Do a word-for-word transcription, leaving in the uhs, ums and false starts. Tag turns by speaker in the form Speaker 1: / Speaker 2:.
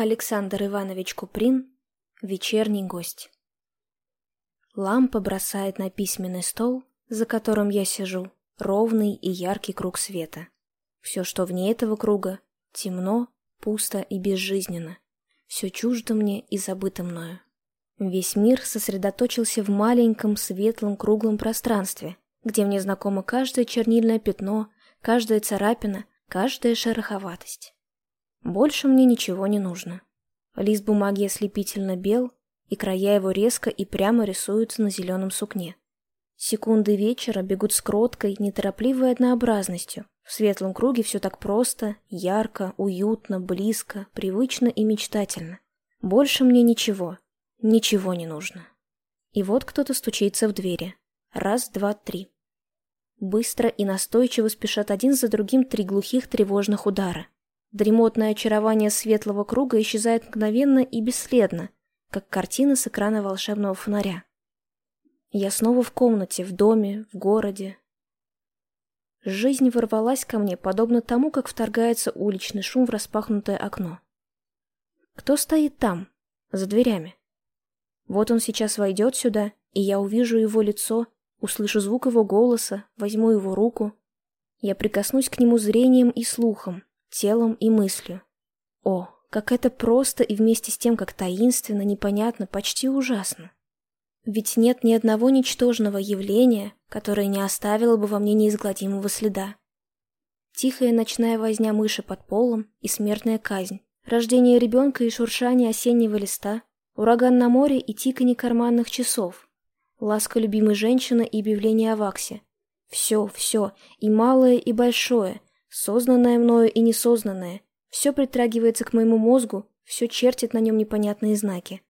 Speaker 1: Александр Иванович Куприн. Вечерний гость. Лампа бросает на письменный стол, за которым я сижу, ровный и яркий круг света. Все, что вне этого круга, темно, пусто и безжизненно. Все чуждо мне и забыто мною. Весь мир сосредоточился в маленьком, светлом, круглом пространстве, где мне знакомо каждое чернильное пятно, каждая царапина, каждая шероховатость. Больше мне ничего не нужно. Лист бумаги ослепительно бел, и края его резко и прямо рисуются на зеленом сукне. Секунды вечера бегут с кроткой, неторопливой однообразностью. В светлом круге все так просто, ярко, уютно, близко, привычно и мечтательно. Больше мне ничего, ничего не нужно. И вот кто-то стучится в двери. Раз, два, три. Быстро и настойчиво спешат один за другим три глухих тревожных удара. Дремотное очарование светлого круга исчезает мгновенно и бесследно, как картина с экрана волшебного фонаря. Я снова в комнате, в доме, в городе. Жизнь ворвалась ко мне, подобно тому, как вторгается уличный шум в распахнутое окно. Кто стоит там, за дверями? Вот он сейчас войдет сюда, и я увижу его лицо, услышу звук его голоса, возьму его руку. Я прикоснусь к нему зрением и слухом, телом и мыслью. О, как это просто и вместе с тем, как таинственно, непонятно, почти ужасно. Ведь нет ни одного ничтожного явления, которое не оставило бы во мне неизгладимого следа. Тихая ночная возня мыши под полом и смертная казнь, рождение ребенка и шуршание осеннего листа, ураган на море и тиканье карманных часов, ласка любимой женщины и объявление о ваксе. Все, все, и малое, и большое, сознанное мною и несознанное, все притрагивается к моему мозгу, все чертит на нем непонятные знаки.